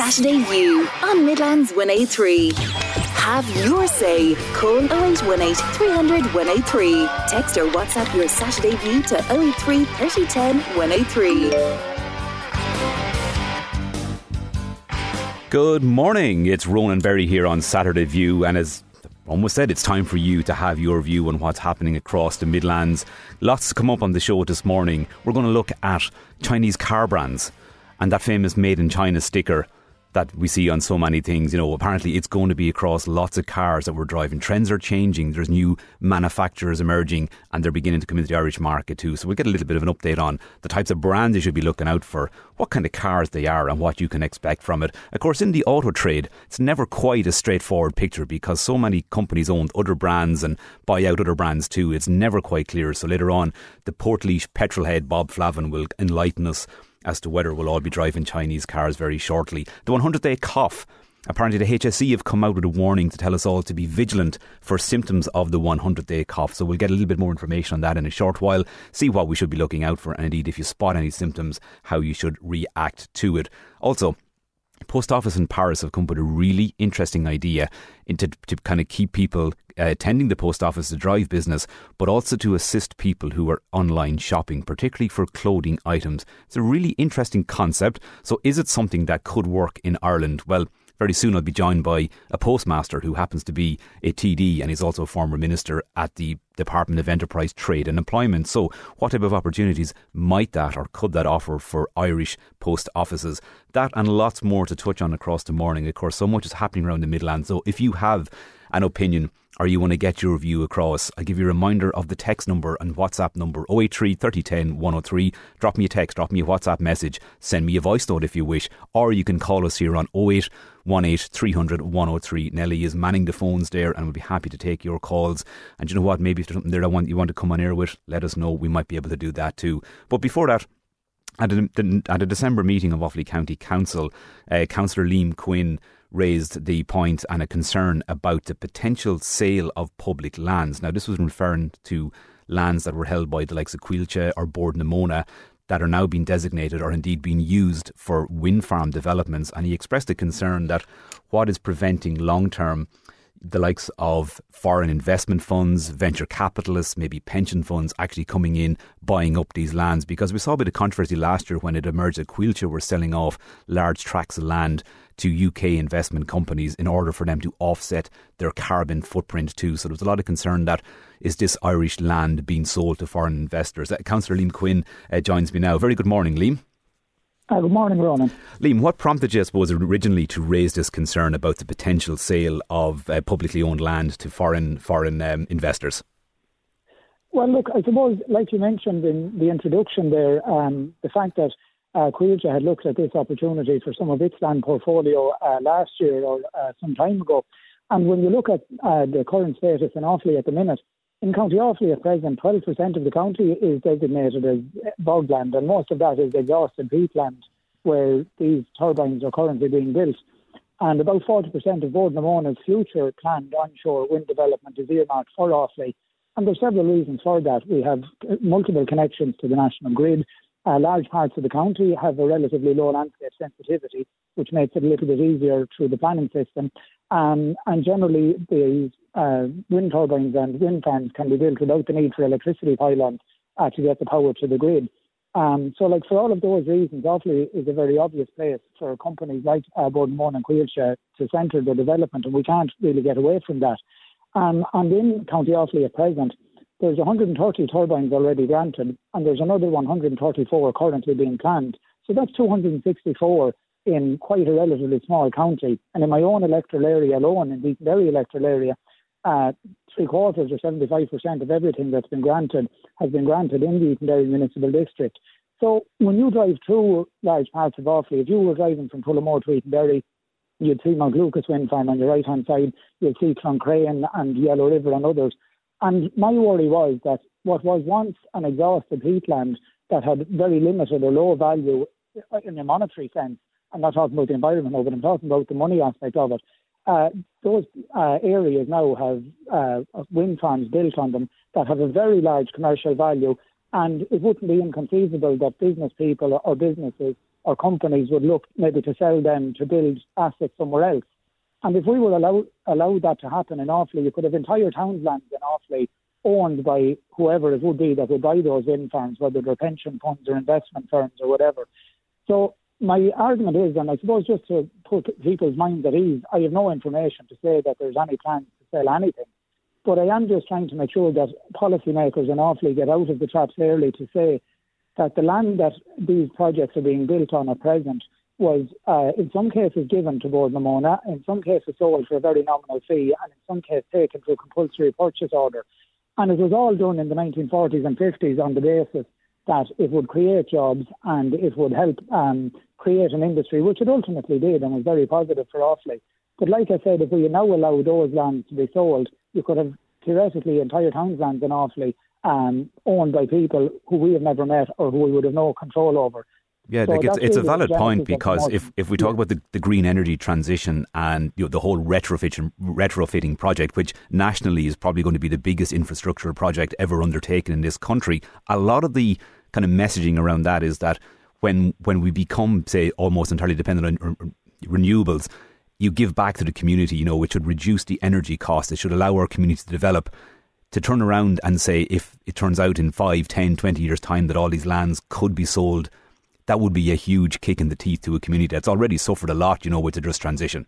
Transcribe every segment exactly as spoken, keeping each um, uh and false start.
Saturday View on Midlands one eight three. Have your say. Call oh eight one eight, three hundred, one eight three. Text or WhatsApp your Saturday View to oh eight three, thirty, ten, one eight three. Good morning. It's Ronan Berry here on Saturday View, and as almost said, it's time for you to have your view on what's happening across the Midlands. Lots to come up on the show this morning. We're going to look at Chinese car brands and that famous Made in China sticker that we see on so many things. You know, apparently it's going to be across lots of cars that we're driving. Trends are changing. There's new manufacturers emerging and they're beginning to come into the Irish market too. So we'll get a little bit of an update on the types of brands you should be looking out for, what kind of cars they are and what you can expect from it. Of course, in the auto trade, it's never quite a straightforward picture because so many companies own other brands and buy out other brands too. It's never quite clear. So later on, the Portlaoise petrol head Bob Flavin will enlighten us as to whether we'll all be driving Chinese cars very shortly. The one hundred day cough. Apparently the H S E have come out with a warning to tell us all to be vigilant for symptoms of the one hundred day cough. So we'll get a little bit more information on that in a short while, see what we should be looking out for, and indeed if you spot any symptoms, how you should react to it. Also, Post Office in Paris have come up with a really interesting idea into, to kind of keep people uh, attending the post office to drive business, but also to assist people who are online shopping, particularly for clothing items. It's a really interesting concept. So is it something that could work in Ireland? Well, very soon I'll be joined by a postmaster who happens to be a T D and is also a former minister at the Department of Enterprise, Trade and Employment. So what type of opportunities might that or could that offer for Irish post offices? That and lots more to touch on across the morning. Of course, so much is happening around the Midlands. So if you have an opinion or you want to get your view across, I'll give you a reminder of the text number and WhatsApp number oh eight three, thirty, ten, one oh three. Drop me a text, drop me a WhatsApp message, send me a voice note if you wish, or you can call us here on oh eight one eight, three hundred, one oh three. Nellie is manning the phones there and we'll be happy to take your calls. And you know what, maybe if there's something there I want, you want to come on air with, let us know. We might be able to do that too. But before that, at a, at a December meeting of Offaly County Council, uh, Councillor Liam Quinn raised the point and a concern about the potential sale of public lands. Now, this was referring to lands that were held by the likes of Quilcha or Bord na Móna that are now being designated or indeed being used for wind farm developments. And he expressed a concern that what is preventing long-term the likes of foreign investment funds, venture capitalists, maybe pension funds actually coming in, buying up these lands. Because we saw a bit of controversy last year when it emerged that Quilcha were selling off large tracts of land to U K investment companies in order for them to offset their carbon footprint too. So there was a lot of concern that is this Irish land being sold to foreign investors. Uh, Councillor Liam Quinn uh, joins me now. Very good morning, Liam. Uh, good morning, Ronan. Liam, what prompted you, I suppose, originally to raise this concern about the potential sale of uh, publicly owned land to foreign foreign um, investors? Well, look, I suppose, like you mentioned in the introduction there, um, the fact that uh, Quilcha had looked at this opportunity for some of its land portfolio uh, last year or uh, some time ago. And when you look at uh, the current status in Offaly at the minute, in County Offaly at present, twelve percent of the county is designated as bogland, and most of that is exhausted peatland where these turbines are currently being built. And about forty percent of Bord na Móna's future planned onshore wind development is earmarked for Offaly. And there's several reasons for that. We have multiple connections to the national grid. Uh, large parts of the county have a relatively low landscape sensitivity, which makes it a little bit easier through the planning system. Um, and generally, the uh, wind turbines and wind farms can be built without the need for electricity pylons uh, to get the power to the grid. Um, so, like for all of those reasons, Offaly is a very obvious place for companies like uh, Bord na Móna and Quilcha to centre their development, and we can't really get away from that. Um, and in County Offaly at present, there's one hundred thirty turbines already granted, and there's another one hundred thirty-four currently being planned. So that's two hundred sixty-four in quite a relatively small county. And in my own electoral area alone, in the Derry electoral area, uh, three quarters or seventy-five percent of everything that's been granted has been granted in the Derry Municipal District. So when you drive through large parts of Offaly, if you were driving from Tullamore to Derry, you'd see Mount Lucas Wind Farm on your right-hand side, you'd see Cloncrane and Yellow River and others. And my worry was that what was once an exhausted peatland that had very limited or low value in a monetary sense, I'm not talking about the environment now, but I'm talking about the money aspect of it, uh, those uh, areas now have uh, wind farms built on them that have a very large commercial value And it wouldn't be inconceivable that business people or businesses or companies would look maybe to sell them to build assets somewhere else. And if we would allow allow that to happen in Offaly, you could have entire townlands in Offaly owned by whoever it would be that would buy those wind farms, whether they're pension funds or investment firms or whatever. So my argument is, and I suppose just to put people's minds at ease, I have no information to say that there's any plans to sell anything. But I am just trying to make sure that policymakers in Offaly get out of the traps early to say that the land that these projects are being built on at present was uh, in some cases given to Bord na Móna, in some cases sold for a very nominal fee, and in some cases taken through a compulsory purchase order. And it was all done in the nineteen forties and fifties on the basis that it would create jobs and it would help um, create an industry, which it ultimately did and was very positive for Offaly. But like I said, if we now allow those lands to be sold, you could have theoretically entire townslands in Offaly um, owned by people who we have never met or who we would have no control over. Yeah, so like it's, it's a valid point, of because if, if we talk yeah. about the, the green energy transition and, you know, the whole retrofit, retrofitting project, which nationally is probably going to be the biggest infrastructure project ever undertaken in this country, a lot of the kind of messaging around that is that when when we become, say, almost entirely dependent on renewables, you give back to the community, you know, which would reduce the energy costs. It should allow our community to develop, to turn around and say, if it turns out in five, ten, twenty years' time that all these lands could be sold, that would be a huge kick in the teeth to a community that's already suffered a lot, you know, with the just transition.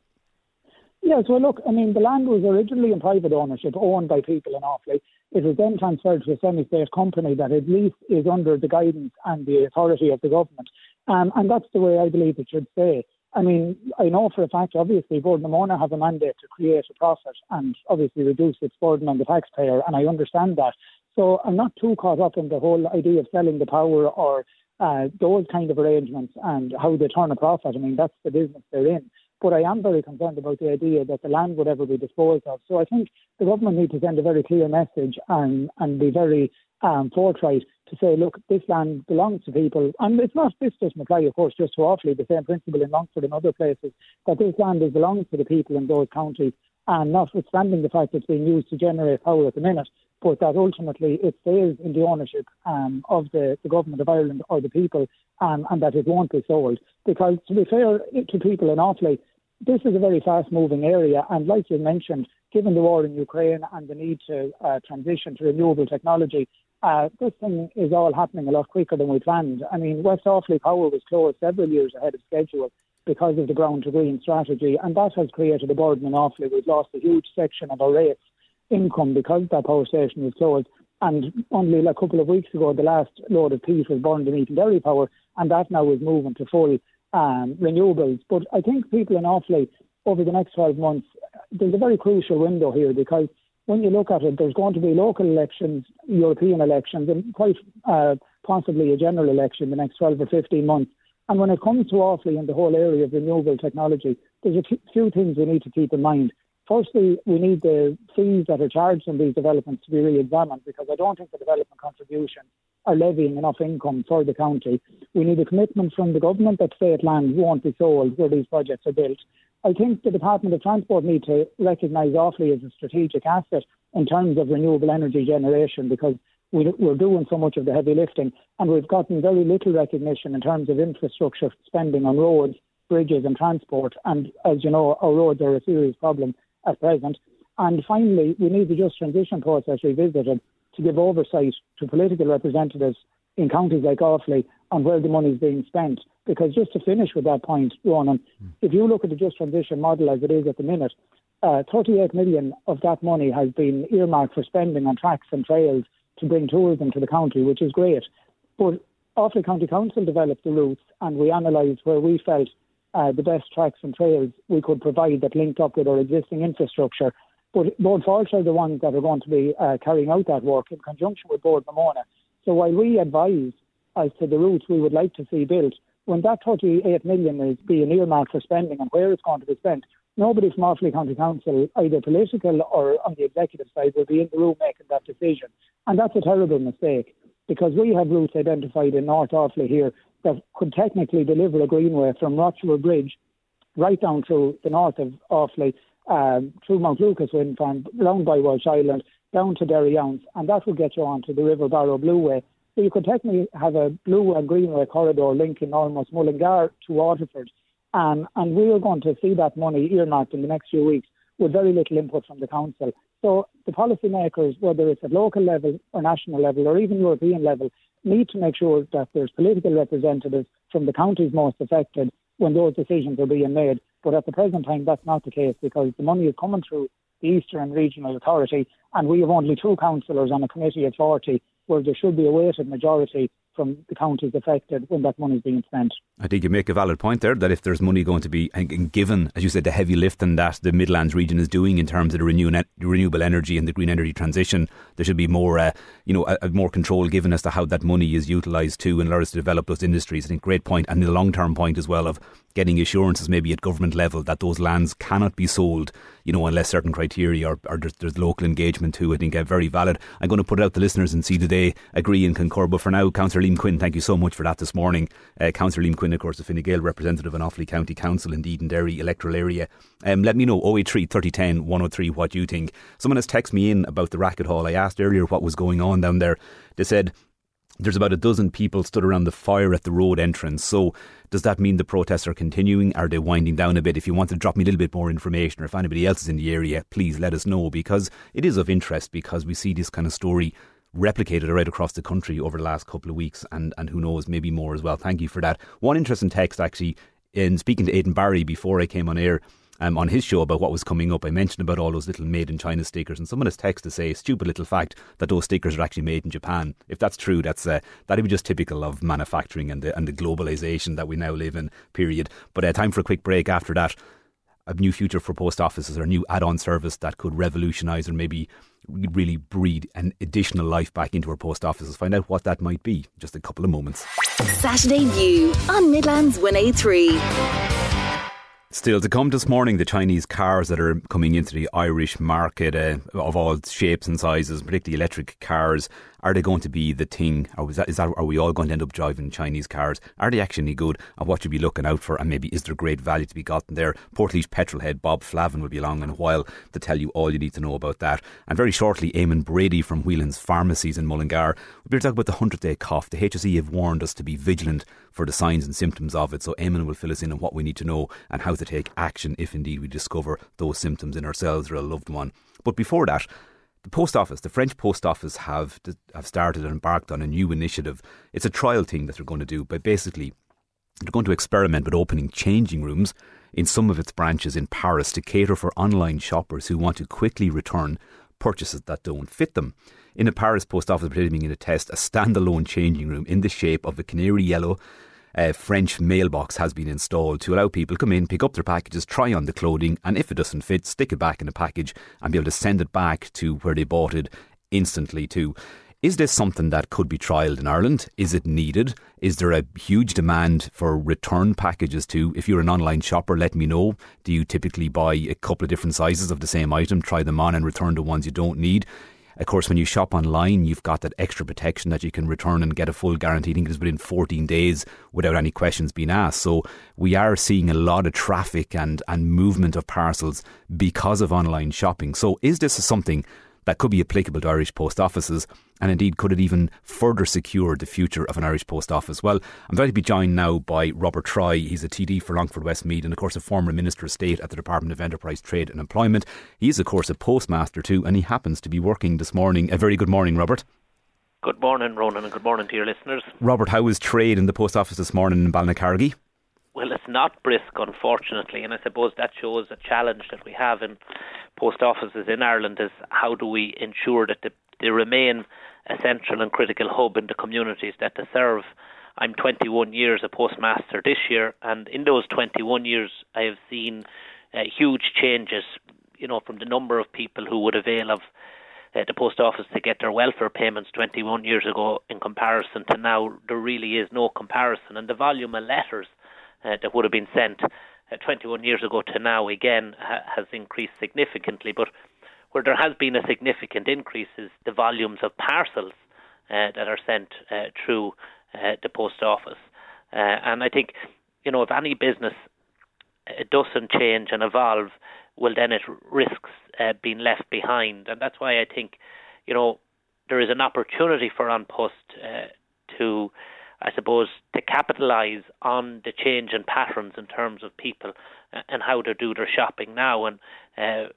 Yes, well, look, I mean, the land was originally in private ownership, owned by people in Offaly. It was then transferred to a semi-state company that at least is under the guidance and the authority of the government. Um, and that's the way I believe it should stay. I mean, I know for a fact, obviously, Bord na Móna have a mandate to create a profit and obviously reduce its burden on the taxpayer, and I understand that. So I'm not too caught up in the whole idea of selling the power or uh, those kind of arrangements and how they turn a profit. I mean, that's the business they're in. But I am very concerned about the idea that the land would ever be disposed of. So I think the government needs to send a very clear message and, and be very um, forthright to say, look, this land belongs to people. And it's not, this doesn't apply, of course, just to Offaly, the same principle in Longford and other places, that this land is belongs to the people in those counties, and notwithstanding the fact that it's being used to generate power at the minute, but that ultimately it stays in the ownership um, of the, the government of Ireland or the people, um, and that it won't be sold. Because to be fair to people in Offaly, this is a very fast-moving area, and like you mentioned, given the war in Ukraine and the need to uh, transition to renewable technology, uh, this thing is all happening a lot quicker than we planned. I mean, West Offaly Power was closed several years ahead of schedule because of the Brown to Green strategy, and that has created a burden in Offaly. We've lost a huge section of our rates income because that power station was closed. And only a couple of weeks ago, the last load of peat was burned in Eton Dairy Power, and that now is moving to full um, renewables. But I think people in Offaly, over the next twelve months, there's a very crucial window here, because when you look at it, there's going to be local elections, European elections, and quite uh, possibly a general election in the next twelve or fifteen months. And when it comes to Offaly and the whole area of renewable technology, there's a few things we need to keep in mind. Firstly, we need the fees that are charged on these developments to be re-examined, because I don't think the development contributions are levying enough income for the county. We need a commitment from the government that state land won't be sold where these projects are built. I think the Department of Transport need to recognise Offaly as a strategic asset in terms of renewable energy generation, because we, we're doing so much of the heavy lifting, and we've gotten very little recognition in terms of infrastructure spending on roads, bridges and transport. And as you know, our roads are a serious problem at present. And finally, we need the just transition process revisited to give oversight to political representatives in counties like Offaly on where the money is being spent. Because just to finish with that point, Ronan, mm. if you look at the just transition model as it is at the minute, uh, thirty-eight million of that money has been earmarked for spending on tracks and trails to bring tourism to the county, which is great. But Offaly County Council developed the routes, and we analysed where we felt Uh, the best tracks and trails we could provide that linked up with our existing infrastructure. But Bord Fáilte are the ones that are going to be uh, carrying out that work in conjunction with Bord na Móna. So while we advise as to the routes we would like to see built, when that thirty-eight million is being earmarked for spending and where it's going to be spent, nobody from Offaly County Council, either political or on the executive side, will be in the room making that decision. And that's a terrible mistake, because we have routes identified in North Offaly here that could technically deliver a greenway from Rochford Bridge right down through the north of Offaly, um, through Mount Lucas Wind Farm, round by Walsh Island, down to Derryounce, and that will get you onto the River Barrow Blueway. So you could technically have a Blue and Greenway corridor linking almost Mullingar to Waterford. Um, and we are going to see that money earmarked in the next few weeks with very little input from the council. So the policymakers, whether it's at local level or national level or even European level, need to make sure that there's political representatives from the counties most affected when those decisions are being made. But at the present time, that's not the case, because the money is coming through the Eastern Regional Authority, and we have only two councillors on a committee of forty, where there should be a weighted majority from the counties affected when that money is being spent. I think you make a valid point there, that if there's money going to be given, as you said, the heavy lifting that the Midlands region is doing in terms of the renew- renewable energy and the green energy transition, there should be more, uh, you know, a, a more control given as to how that money is utilised too, in order to develop those industries. I think great point, and the long-term point as well of getting assurances maybe at government level that those lands cannot be sold, you know, unless certain criteria or, or there's, there's local engagement too. I think uh, very valid. I'm going to put it out to listeners and see do they agree and concur. But for now, Councillor Liam Quinn, thank you so much for that this morning. Uh, Councillor Liam Quinn, of course, the Fine Gael representative in Offaly County Council in Derry electoral area. Um, let me know, oh eight three, thirty ten, one oh three, what you think. Someone has texted me in about the Racket Hall. I asked earlier what was going on down there. They said there's about a dozen people stood around the fire at the road entrance. So does that mean the protests are continuing? Are they winding down a bit? If you want to drop me a little bit more information, or if anybody else is in the area, please let us know, because it is of interest, because we see this kind of story replicated right across the country over the last couple of weeks, and, and who knows, maybe more as well. Thank you for that. One interesting text, actually, in speaking to Aidan Barry before I came on air, Um, on his show about what was coming up, I mentioned about all those little made in China stickers, and someone has texted to say, stupid little fact, that those stickers are actually made in Japan. If that's true, that's uh, that'd be just typical of manufacturing and the, and the globalisation that we now live in, period. But uh, time for a quick break after that. A new future for post offices, or a new add-on service that could revolutionise or maybe really breathe an additional life back into our post offices. Find out what that might be. Just a couple of moments. Saturday View on Midlands one oh three. Still to come this morning, the Chinese cars that are coming into the Irish market uh, of all shapes and sizes, particularly electric cars. Are they going to be the thing? Or is that, is that, are we all going to end up driving Chinese cars? Are they actually good? And what should you be looking out for? And maybe is there great value to be gotten there? Portlaoise petrol head Bob Flavin will be along in a while to tell you all you need to know about that. And very shortly, Eamon Brady from Whelan's Pharmacies in Mullingar. We'll be talking about the hundredth day cough. The H S E have warned us to be vigilant for the signs and symptoms of it. So Eamon will fill us in on what we need to know and how to take action if indeed we discover those symptoms in ourselves or a loved one. But before that, the Post Office, the French Post Office have have started and embarked on a new initiative. It's a trial thing that they're going to do, but basically they're going to experiment with opening changing rooms in some of its branches in Paris to cater for online shoppers who want to quickly return purchases that don't fit them. In a Paris Post Office, they're going to test a standalone changing room in the shape of a canary yellow Uh, French mailbox has been installed to allow people to come in, pick up their packages, try on the clothing, and if it doesn't fit, stick it back in the package and be able to send it back to where they bought it instantly too. Is this something that could be trialled in Ireland? Is it needed? Is there a huge demand for return packages too? If you're an online shopper, let me know. Do you typically buy a couple of different sizes of the same item, try them on and return the ones you don't need? Of course, when you shop online, you've got that extra protection that you can return and get a full guarantee. I think it's within fourteen days without any questions being asked. So we are seeing a lot of traffic and, and movement of parcels because of online shopping. So is this something that could be applicable to Irish post offices? And indeed, could it even further secure the future of an Irish post office? Well, I'm delighted to be joined now by Robert Troy. He's a T D for Longford Westmeath and, of course, a former Minister of State at the Department of Enterprise, Trade and Employment. He is, of course, a postmaster too, and he happens to be working this morning. A very good morning, Robert. Good morning, Ronan, and good morning to your listeners. Robert, how is trade in the post office this morning in Balnacargy? Well, it's not brisk, unfortunately, and I suppose that shows a challenge that we have in post offices in Ireland is how do we ensure that they, they remain a central and critical hub in the communities that they serve. I'm twenty-one years a postmaster this year, and in those twenty-one years I have seen uh, huge changes, you know, from the number of people who would avail of uh, the post office to get their welfare payments twenty-one years ago in comparison to now. There really is no comparison, and the volume of letters uh, that would have been sent uh, twenty-one years ago to now again ha- has increased significantly. But where there has been a significant increase is the volumes of parcels uh, that are sent uh, through uh, the post office. Uh, and I think, you know, if any business it doesn't change and evolve, well, then it risks uh, been left behind. And that's why I think, you know, there is an opportunity for An Post uh, to, I suppose, to capitalise on the change in patterns in terms of people uh, and how to do their shopping now. And uh,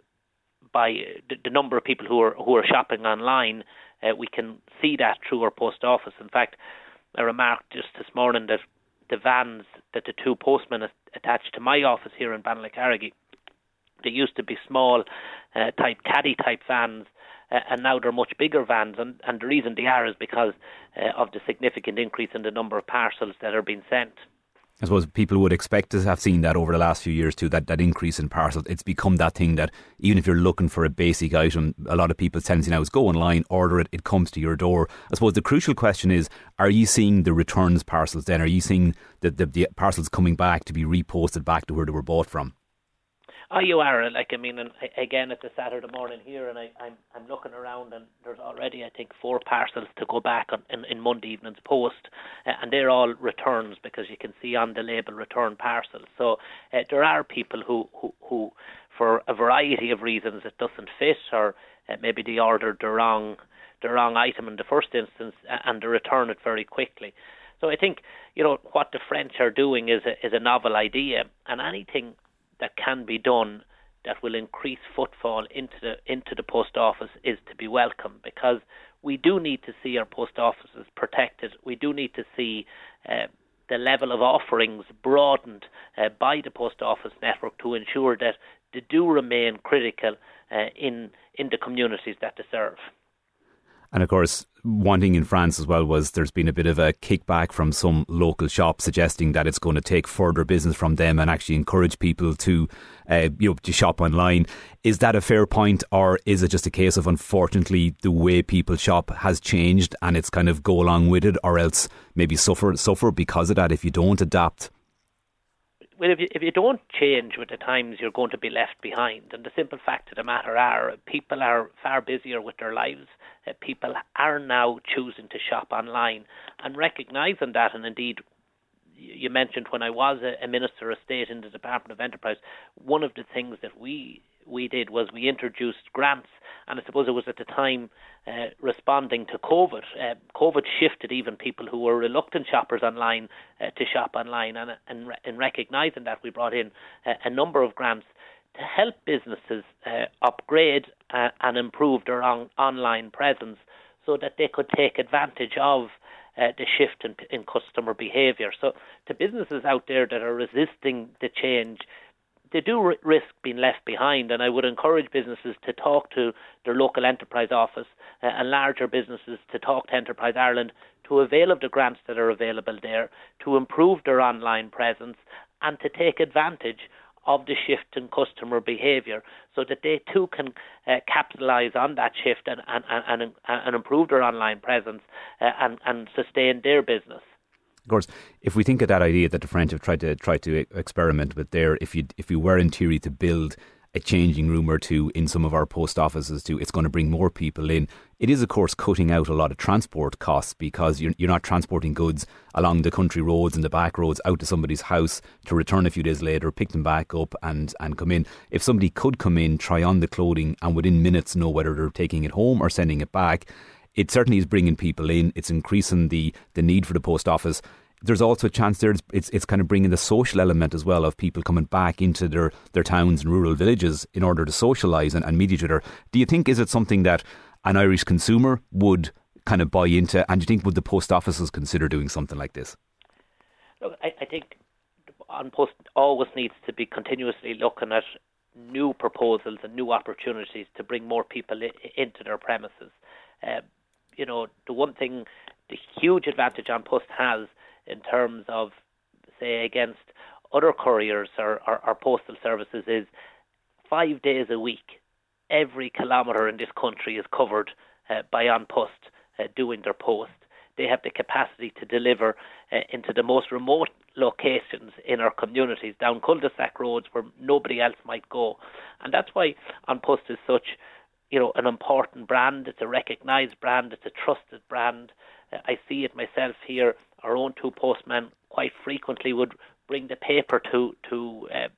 by the, the number of people who are who are shopping online, uh, we can see that through our post office. In fact, I remarked just this morning that the vans that the two postmen attached to my office here in Banlacarraghy, they used to be small uh, type caddy type vans, uh, and now they're much bigger vans. And, and the reason they are is because uh, of the significant increase in the number of parcels that are being sent. I suppose people would expect to have seen that over the last few years too, that, that increase in parcels. It's become that thing that even if you're looking for a basic item, a lot of people's tendency now is go online, order it, it comes to your door. I suppose the crucial question is, are you seeing the returns parcels then? Are you seeing the, the, the parcels coming back to be reposted back to where they were bought from? Oh, you are. Like, I mean, and again, it's a Saturday morning here, and I, I'm I'm looking around, and there's already, I think, four parcels to go back on, in, in Monday evening's post, uh, and they're all returns because you can see on the label return parcels. So uh, there are people who, who, who, for a variety of reasons, it doesn't fit, or uh, maybe they ordered the wrong the wrong item in the first instance, uh, and they return it very quickly. So I think, you know, what the French are doing is a, is a novel idea, and anything that can be done that will increase footfall into the into the post office is to be welcome, because we do need to see our post offices protected. We do need to see uh, the level of offerings broadened uh, by the post office network to ensure that they do remain critical uh, in in the communities that they serve. And of course, one thing in France as well was there's been a bit of a kickback from some local shops suggesting that it's going to take further business from them and actually encourage people to, uh, you know, to shop online. Is that a fair point, or is it just a case of, unfortunately, the way people shop has changed and it's kind of go along with it, or else maybe suffer suffer because of that if you don't adapt? Well, if you, if you don't change with the times, you're going to be left behind. And the simple fact of the matter are, people are far busier with their lives. Uh, people are now choosing to shop online, and recognising that. And indeed, you mentioned when I was a, a Minister of State in the Department of Enterprise, one of the things that we we did was we introduced grants, and I suppose it was at the time uh, responding to COVID. Uh, COVID shifted even people who were reluctant shoppers online uh, to shop online, and and in recognising that, we brought in uh, a number of grants to help businesses uh, upgrade uh, and improve their on- online presence so that they could take advantage of uh, the shift in, in customer behaviour. So to businesses out there that are resisting the change, they do r- risk being left behind, and I would encourage businesses to talk to their local enterprise office uh, and larger businesses to talk to Enterprise Ireland to avail of the grants that are available there, to improve their online presence and to take advantage of the shift in customer behaviour so that they too can uh, capitalise on that shift and, and, and, and improve their online presence uh, and, and sustain their business. Of course, if we think of that idea that the French have tried to try to experiment with there, if you if you were in theory to build a changing room or two in some of our post offices too, it's going to bring more people in. It is, of course, cutting out a lot of transport costs, because you're, you're not transporting goods along the country roads and the back roads out to somebody's house to return a few days later, pick them back up and, and come in. If somebody could come in, try on the clothing and within minutes know whether they're taking it home or sending it back, it certainly is bringing people in. It's increasing the, the need for the post office. There's also a chance there it's it's kind of bringing the social element as well of people coming back into their, their towns and rural villages in order to socialise and, and meet each other. Do you think, is it something that an Irish consumer would kind of buy into, and do you think would the post offices consider doing something like this? Look, I, I think An Post always needs to be continuously looking at new proposals and new opportunities to bring more people I- into their premises. Uh, you know, the one thing, the huge advantage An Post has in terms of, say, against other couriers or, or, or postal services is five days a week, every kilometre in this country is covered uh, by An Post uh, doing their post. They have the capacity to deliver uh, into the most remote locations in our communities, down cul-de-sac roads where nobody else might go. And that's why An Post is such, you know, an important brand. It's a recognised brand. It's a trusted brand. Uh, I see it myself here. Our own two postmen quite frequently would bring the paper to to uh,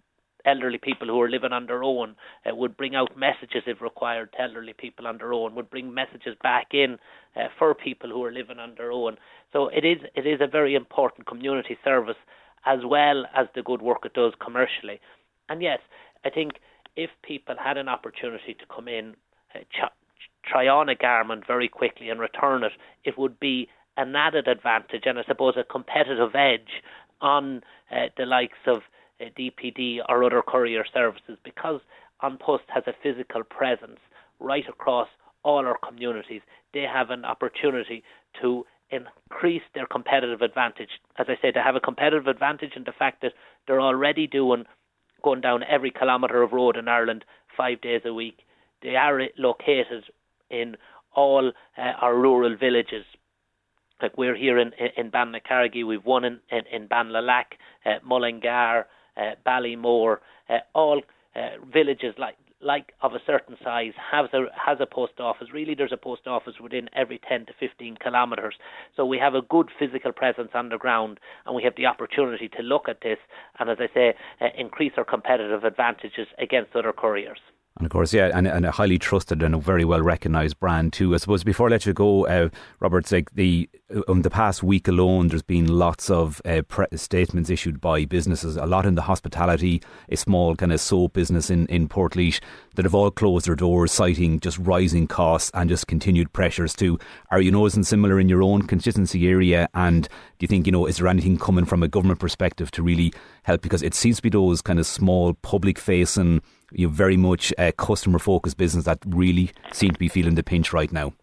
elderly people who are living on their own, uh, would bring out messages if required to elderly people on their own, would bring messages back in uh, for people who are living on their own. So it is it is a very important community service, as well as the good work it does commercially. And yes, I think if people had an opportunity to come in, uh, ch- try on a garment very quickly and return it, it would be an added advantage and I suppose a competitive edge on uh, the likes of uh, D P D or other courier services, because An Post has a physical presence right across all our communities. They have an opportunity to increase their competitive advantage. As I say, they have a competitive advantage in the fact that they're already doing going down every kilometre of road in Ireland five days a week. They are located in all uh, our rural villages. Like we're here in, in Bannacarragee, we've one in, in, in Banlalack, uh, Mullingar, uh, Ballymore, uh, all uh, villages like like of a certain size has a has a post office. Really, there's a post office within every ten to fifteen kilometres. So we have a good physical presence on the ground, and we have the opportunity to look at this and, as I say, uh, increase our competitive advantages against other couriers. And of course, yeah, and, and a highly trusted and a very well recognised brand too. I suppose before I let you go, uh, Robert, like the um, the past week alone, there's been lots of uh, pre- statements issued by businesses, a lot in the hospitality, a small kind of soap business in, in Portlaoise, that have all closed their doors, citing just rising costs and just continued pressures too. Are you noticing similar in your own constituency area? And do you think, you know, is there anything coming from a government perspective to really help? Because it seems to be those kind of small public-facing, you know, very much uh, customer-focused business that really seem to be feeling the pinch right now.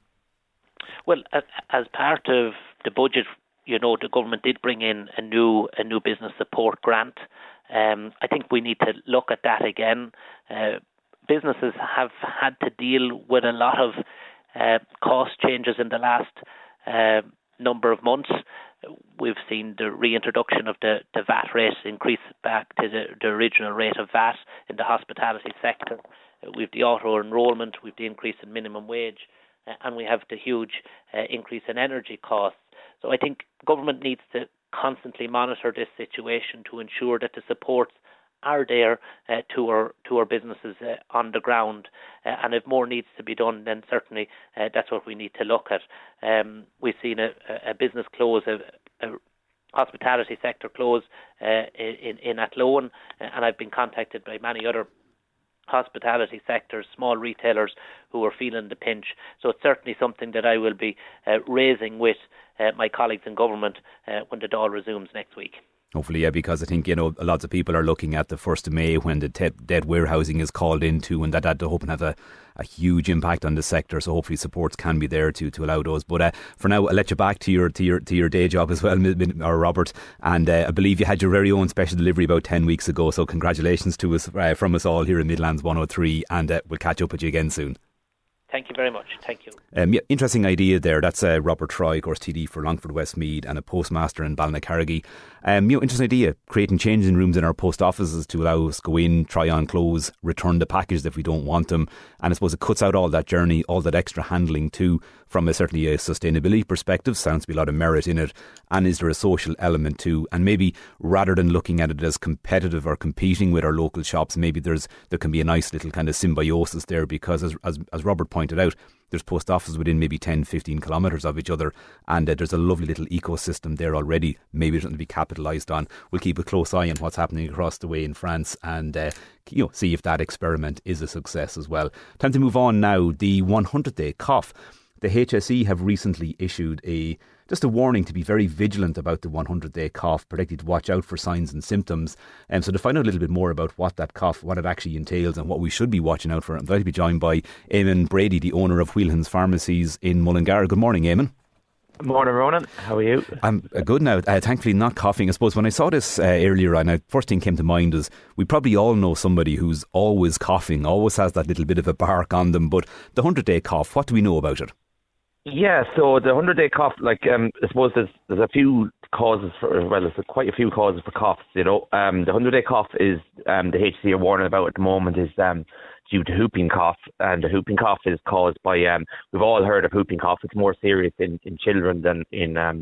Well, as, as part of the budget, you know, the government did bring in a new a new business support grant. Um, I think we need to look at that again. Uh, businesses have had to deal with a lot of uh, cost changes in the last uh, number of months. We've seen the reintroduction of the, the V A T rate increase back to the, the original rate of V A T in the hospitality sector. We've the auto-enrolment, we've the increase in minimum wage, uh, and we have the huge uh, increase in energy costs. So I think government needs to constantly monitor this situation to ensure that the supports are there uh, to our to our businesses uh, on the ground, uh, and if more needs to be done, then certainly uh, that's what we need to look at. Um, we've seen a, a business close, a, a hospitality sector close uh, in in Athlone, and I've been contacted by many other hospitality sectors, small retailers who are feeling the pinch. So it's certainly something that I will be uh, raising with uh, my colleagues in government uh, when the D A L resumes next week. Hopefully, yeah, because I think, you know, lots of people are looking at the first of May when the te- debt warehousing is called into, and that that hoping have a, a huge impact on the sector. So hopefully supports can be there to to allow those. But uh, for now, I'll let you back to your to your to your day job as well, or Robert. And uh, I believe you had your very own special delivery about ten weeks ago. So congratulations to us uh, from us all here in Midlands one oh three, and uh, we'll catch up with you again soon. Thank you very much. Thank you. Um, yeah, interesting idea there. That's uh, Robert Troy, of course, T D for Longford Westmeath and a postmaster in Balnacarragee. Um, you know, interesting idea, creating changing rooms in our post offices to allow us to go in, try on clothes, return the packages if we don't want them. And I suppose it cuts out all that journey, all that extra handling too, from a, certainly a sustainability perspective. Sounds to be a lot of merit in it. And is there a social element too? And maybe rather than looking at it as competitive or competing with our local shops, maybe there's there can be a nice little kind of symbiosis there, because as as, as Robert pointed out, there's post offices within maybe ten, fifteen kilometres of each other, and uh, there's a lovely little ecosystem there already. Maybe it's something to be capitalised on. We'll keep a close eye on what's happening across the way in France, and uh, you know, see if that experiment is a success as well. Time to move on now. The one hundred day cough. The H S E have recently issued a just a warning to be very vigilant about the one hundred day cough, particularly to watch out for signs and symptoms. And um, so to find out a little bit more about what that cough, what it actually entails and what we should be watching out for, I'm delighted to be joined by Eamon Brady, the owner of Wheelhands Pharmacies in Mullingar. Good morning, Eamon. Good morning, Ronan. How are you? I'm uh, good now. Uh, thankfully not coughing. I suppose when I saw this uh, earlier on, the first thing came to mind is we probably all know somebody who's always coughing, always has that little bit of a bark on them. But the one hundred day cough, what do we know about it? Yeah, so the one hundred day cough, like, um, I suppose there's there's a few causes for, well, there's quite a few causes for coughs, you know. Um, the one hundred day cough is, um, the H C are warning about at the moment is um, due to whooping cough, and the whooping cough is caused by, um, we've all heard of whooping cough. It's more serious in, in children than in um,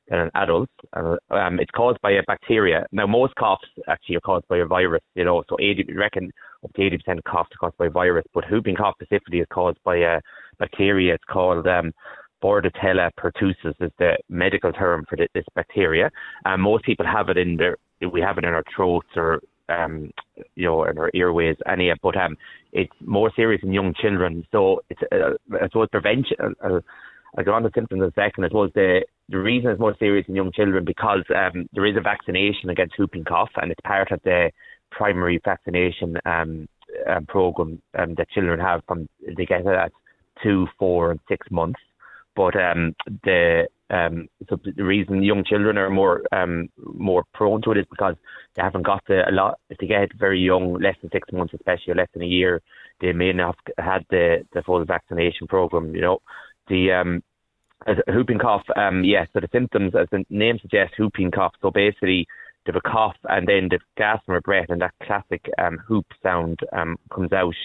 than in adults. Uh, um, it's caused by a bacteria. Now, most coughs actually are caused by a virus, you know, so eighty, reckon up to eighty percent of coughs are caused by a virus, but whooping cough specifically is caused by a bacteria. It's called um, Bordetella pertussis is the medical term for this bacteria. And most people have it in their, we have it in our throats or, um, you know, in our airways, any, but um, it's more serious in young children. So it's, uh, I suppose prevention, uh, I'll go on to symptoms in a second. I suppose the, the reason it's more serious in young children because um, there is a vaccination against whooping cough, and it's part of the primary vaccination um, um, program um, that children have from they get it at two, four, and six months. But um, the um, so the reason young children are more um, more prone to it is because they haven't got the a lot. If they get very young, less than six months, especially or less than a year, they may not have had the, the full vaccination program. You know, the um, as a whooping cough. Um, yes, yeah, so the symptoms, as the name suggests, whooping cough. So basically, they have a cough and then the gas from their breath, and that classic um, whoop sound um, comes out.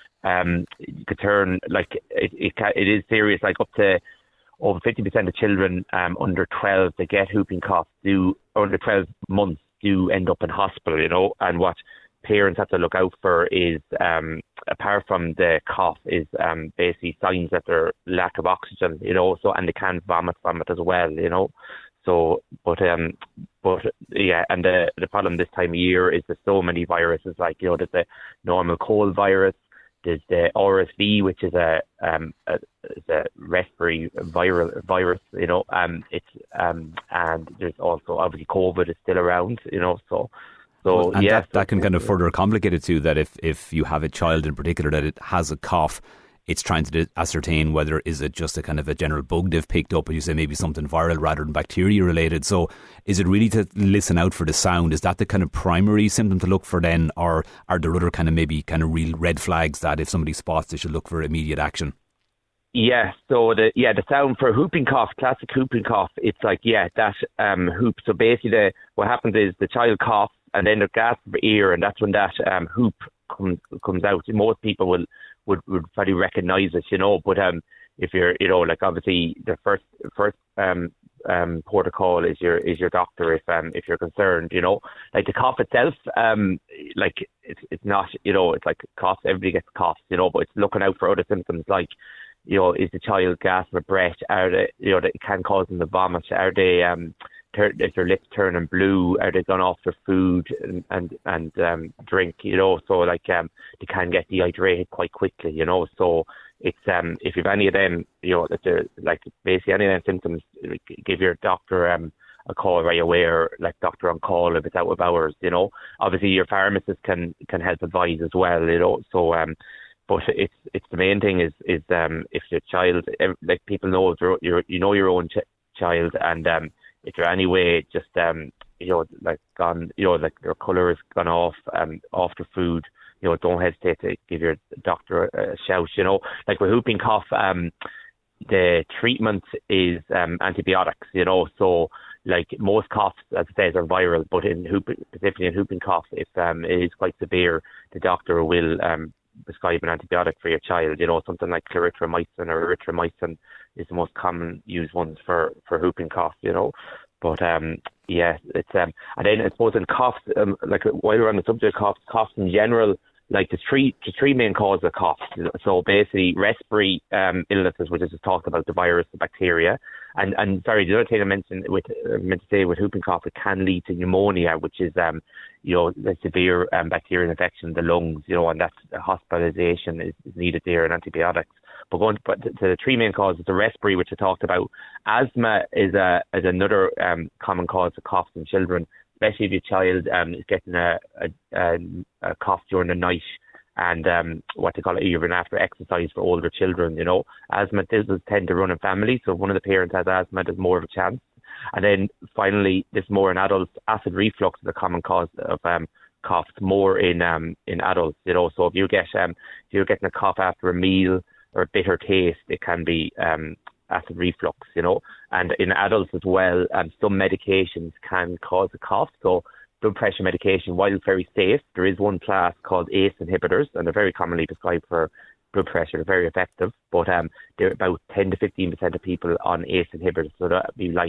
Um, you could turn like it. It, it is serious, like up to over fifty percent of children um, under twelve that get whooping cough do under twelve months do end up in hospital, you know. And what parents have to look out for is, um, apart from the cough, is um, basically signs that they're lack of oxygen, you know. So and they can vomit, vomit as well, you know. So, but um, but yeah, and the the problem this time of year is there's so many viruses, like, you know, there's the normal cold virus. There's the R S V, which is a um a, is a respiratory viral virus, you know. Um, it's um and there's also obviously COVID is still around, you know. So, so and yeah, that, that can kind of further complicate it too. That if if you have a child in particular that it has a cough, it's trying to ascertain whether is it just a kind of a general bug they've picked up, or you say maybe something viral rather than bacteria related. So is it really to listen out for the sound? Is that the kind of primary symptom to look for then, or are there other kind of maybe kind of real red flags that if somebody spots they should look for immediate action? Yeah, so the yeah the sound for whooping cough, classic whooping cough, it's like yeah that um hoop. So basically, the, what happens is the child coughs and then the gas of the ear, and that's when that um hoop comes comes out. Most people will. Would, would probably recognise it, you know, but um, if you're, you know, like obviously the first first um um port of call is your is your doctor if um if you're concerned, you know, like the cough itself, um, like it's it's not, you know, it's like coughs, everybody gets coughs, you know, but it's looking out for other symptoms like, you know, is the child gasping for breath? Are they, you know, that can cause them to vomit? Are they um is their lips turning blue? Are they gone off their food and and, and um, drink? You know, so like um, they can get dehydrated quite quickly. You know, so it's um, if you've any of them, you know, that they're like basically any of them symptoms, give your doctor um a call right away, or like doctor on call if it's out of hours. You know, obviously your pharmacist can can help advise as well. You know, so um. But it's it's the main thing is is um if your child, like people know you're you know your own ch- child and um. If you're anyway just um you know like gone you know like their colour has gone off um off the food, you know, don't hesitate to give your doctor a, a shout. You know, like with whooping cough, um the treatment is um antibiotics. You know, so like most coughs, as I say, are viral, but in whooping, specifically in whooping cough, if um it is quite severe, the doctor will um prescribe an antibiotic for your child. You know, something like clarithromycin or erythromycin is the most common used ones for, for whooping cough, you know. But um, yeah, it's um, and then I suppose in coughs, um, like while we're on the subject of coughs, coughs in general, like the three the three main causes of coughs. So basically, respiratory um, illnesses, which I just talked about, the virus, the bacteria, and and sorry, the other thing I mentioned with uh, meant to say with whooping cough, it can lead to pneumonia, which is um, you know, the severe um, bacterial infection in the lungs, you know, and that's hospitalization is, is needed there and antibiotics. But going to, to the three main causes, the respiratory, which I talked about, asthma is a is another um, common cause of coughs in children, especially if your child um, is getting a, a, a cough during the night and um, what they call it, even after exercise for older children, you know. Asthma does tend to run in families, so if one of the parents has asthma, there's more of a chance. And then finally, there's more in adults. Acid reflux is a common cause of um, coughs, more in um, in adults, you know. So if you get um, if you're getting a cough after a meal or a bitter taste, it can be um, acid reflux, you know. And in adults as well, um, some medications can cause a cough. So blood pressure medication, while very safe, there is one class called A C E inhibitors, and they're very commonly prescribed for blood pressure. They're very effective, but um, they're about ten to fifteen percent of people on A C E inhibitors. So that would be like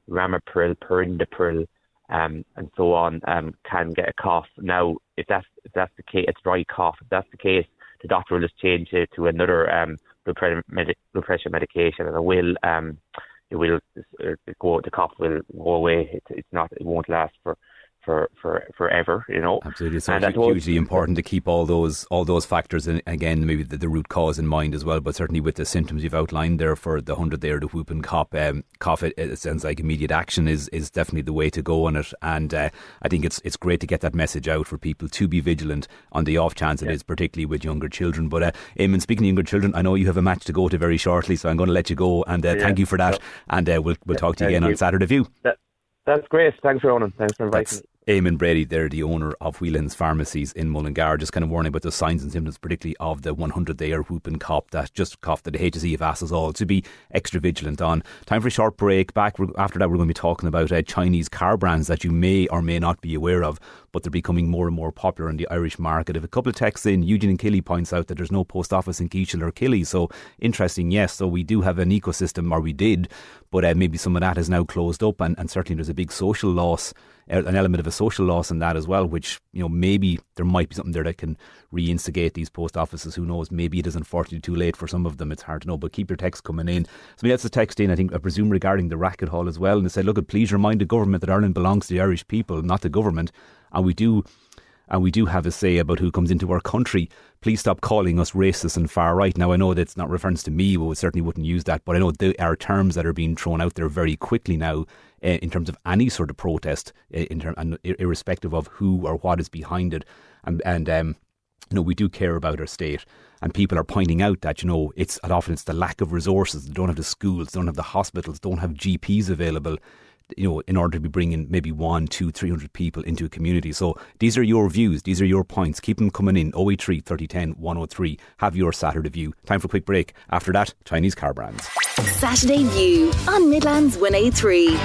Ramipril, Perindopril, um, and so on, um, can get a cough. Now, if that's if that's the case, it's dry cough. If that's the case, the doctor will just change it to another um, blood pressure, med- blood pressure medication, and it will um, it will uh, go. The cough will go away. It, it's not. It won't last for. For, for forever, you know. Absolutely, so and it's hugely important to keep all those all those factors, and again, maybe the, the root cause in mind as well. But certainly with the symptoms you've outlined there for the hundred there, the whooping cough, um, cough, it, it sounds like immediate action is, is definitely the way to go on it. And uh, I think it's it's great to get that message out for people to be vigilant on the off chance it yeah. is, particularly with younger children. But uh, Eamon, speaking of younger children, I know you have a match to go to very shortly, so I'm going to let you go. And uh, yeah. thank you for that. Yeah. And uh, we'll we'll yeah, talk to you again you. on Saturday View. That, that's great. Thanks, Ronan. Thanks for inviting me. Eamon Brady, they're the owner of Whelan's Pharmacies in Mullingar, just kind of warning about the signs and symptoms, particularly of the hundred day or whooping cough, that just cough that the H S E have asked us all to be extra vigilant on. Time for a short break. Back after that, we're going to be talking about uh, Chinese car brands that you may or may not be aware of, but they're becoming more and more popular in the Irish market. If a couple of texts in, Eugene and Killy points out that there's no post office in Keachel or Killy, so interesting, yes, so we do have an ecosystem, or we did, but uh, maybe some of that is now closed up, and, and certainly there's a big social loss, an element of a social loss in that as well, which, you know, maybe there might be something there that can reinstigate these post offices. Who knows? Maybe it is unfortunately too late for some of them. It's hard to know, but keep your texts coming in. Somebody else has texted in, I think, I presume regarding the racket hall as well, and they said, look, please remind the government that Ireland belongs to the Irish people, not the government, and we do and we do have a say about who comes into our country. Please stop calling us racist and far right. Now, I know that's not reference to me, we certainly wouldn't use that, but I know there are terms that are being thrown out there very quickly now uh, in terms of any sort of protest, uh, in term, and irrespective of who or what is behind it. And, and um, you know, we do care about our state. And people are pointing out that, you know, it's often it's the lack of resources. They don't have the schools, don't have the hospitals, don't have G Ps available, you know, in order to be bringing maybe one, two, three hundred people into a community. So these are your views, these are your points. Keep them coming in. oh eight three, thirty ten, one oh three. Have your Saturday View. Time for a quick break. After that, Chinese car brands. Saturday View on Midlands one eighty-three.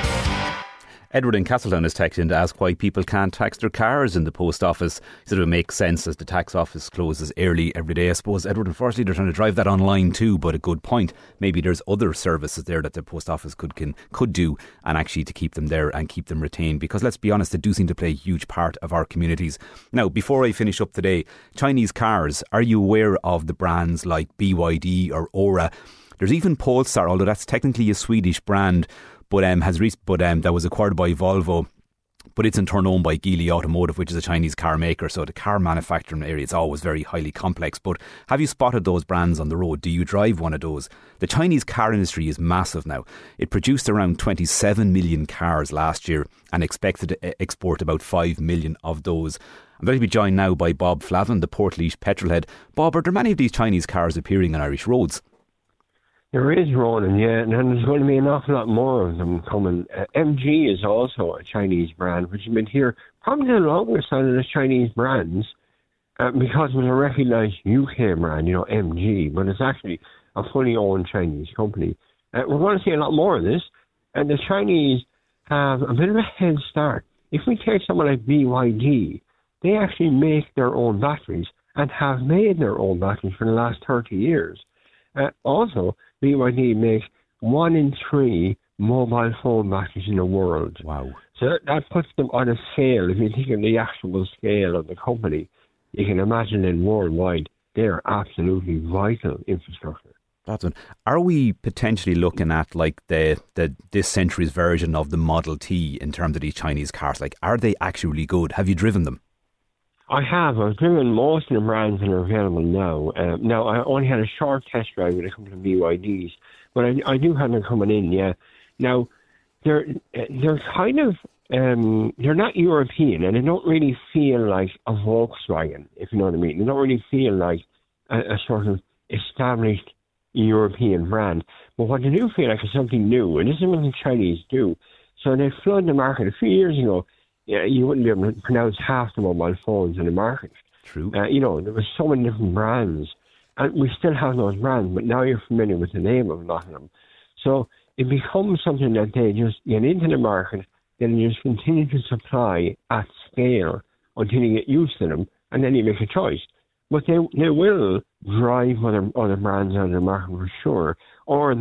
Edward in Castletown has texted in to ask why people can't tax their cars in the post office. He said it would make sense as the tax office closes early every day. I suppose, Edward, unfortunately they're trying to drive that online too, but a good point. Maybe there's other services there that the post office could can, could do, and actually to keep them there and keep them retained, because let's be honest, they do seem to play a huge part of our communities. Now, before I finish up today, Chinese cars, are you aware of the brands like B Y D or Ora? There's even Polestar, although that's technically a Swedish brand, but um, has re- but um, that was acquired by Volvo, but it's in turn owned by Geely Automotive, which is a Chinese car maker. So the car manufacturing area is always very highly complex. But have you spotted those brands on the road? Do you drive one of those? The Chinese car industry is massive now. It produced around twenty-seven million cars last year and expected to export about five million of those. I'm going to be joined now by Bob Flavin, the Portlaoise petrolhead. Bob, are there many of these Chinese cars appearing on Irish roads? There is, Ronan, yeah, and there's going to be an awful lot more of them coming. Uh, M G is also a Chinese brand, which has been here probably the longest out of the Chinese brands, uh, because it was a recognised U K brand, you know, M G, but it's actually a fully owned Chinese company. Uh, we're going to see a lot more of this, and the Chinese have a bit of a head start. If we take someone like B Y D, they actually make their own batteries and have made their own batteries for the last thirty years. Uh, also, B Y D makes one in three mobile phone batteries in the world. Wow. So that, that puts them on a scale. If you think of the actual scale of the company, you can imagine in worldwide, they're absolutely vital infrastructure. That's one. Are we potentially looking at like the, the this century's version of the Model T in terms of these Chinese cars? Like, are they actually really good? Have you driven them? I have. I've driven most of the brands that are available now. Uh, now, I only had a short test drive with a couple of B Y Ds, but I, I do have them coming in, yeah. Now, they're they're kind of, um, they're not European, and they don't really feel like a Volkswagen, if you know what I mean. They don't really feel like a, a sort of established European brand. But what they do feel like is something new, and this is what the Chinese do. So they flooded the market a few years ago. Yeah, you wouldn't be able to pronounce half the mobile phones in the market. True. Uh, you know, there were so many different brands. And we still have those brands, but now you're familiar with the name of a lot of them. So it becomes something that they just get into the market, then you just continue to supply at scale until you get used to them, and then you make a choice. But they they will drive other, other brands out of the market for sure, or they'll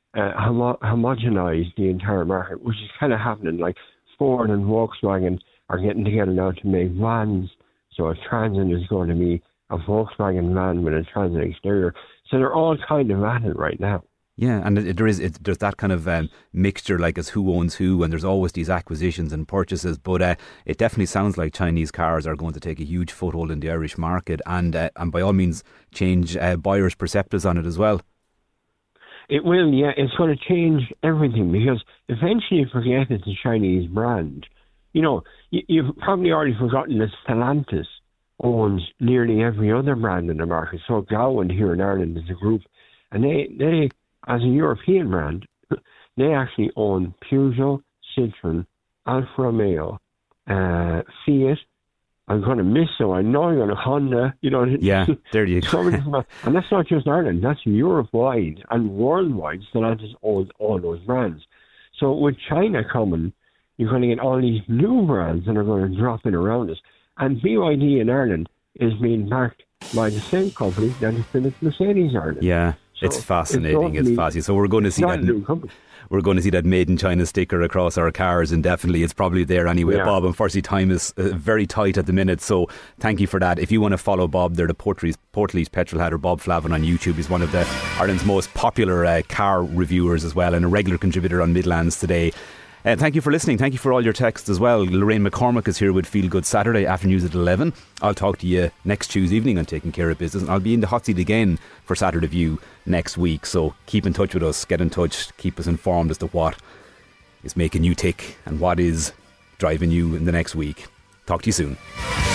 uh, homo- homogenise the entire market, which is kind of happening. Like Ford and Volkswagen are getting together now to make vans. So a Transit is going to be a Volkswagen van with a Transit exterior. So they're all kind of at it right now. Yeah, and it, there is it, there's that kind of um, mixture, like as who owns who, and there's always these acquisitions and purchases. But uh, it definitely sounds like Chinese cars are going to take a huge foothold in the Irish market, and uh, and by all means change uh, buyers' perceptives on it as well. It will, yeah. It's going to change everything because eventually you forget it's a Chinese brand. You know, you, you've probably already forgotten that Stellantis owns nearly every other brand in the market. So Gowan here in Ireland is a group, and they they. As a European brand, they actually own Peugeot, Citroën, Alfa Romeo, uh, Fiat. I'm going to miss, so I know I'm going to Honda. You know, yeah, there you go. And that's not just Ireland; that's Europe-wide and worldwide. Stellantis owns all those brands. So with China coming, you're going to get all these new brands that are going to drop in around us. And B Y D in Ireland is being backed by the same company that is Philips Mercedes Ireland. Yeah. So it's fascinating. It's, it's fascinating. So we're going to see that. We're going to see that Made in China sticker across our cars, and definitely it's probably there anyway. Yeah. Bob, unfortunately, time is uh, very tight at the minute. So thank you for that. If you want to follow Bob, they're the Portleys Portleys petrol head, or Bob Flavin on YouTube. He's one of the Ireland's most popular uh, car reviewers as well, and a regular contributor on Midlands Today. Uh, thank you for listening. Thank you for all your texts as well. Lorraine McCormick is here with Feel Good Saturday after news at eleven. I'll talk to you next Tuesday evening on Taking Care of Business, and I'll be in the hot seat again for Saturday View next week. So keep in touch with us, get in touch, keep us informed as to what is making you tick and what is driving you in the next week. Talk to you soon.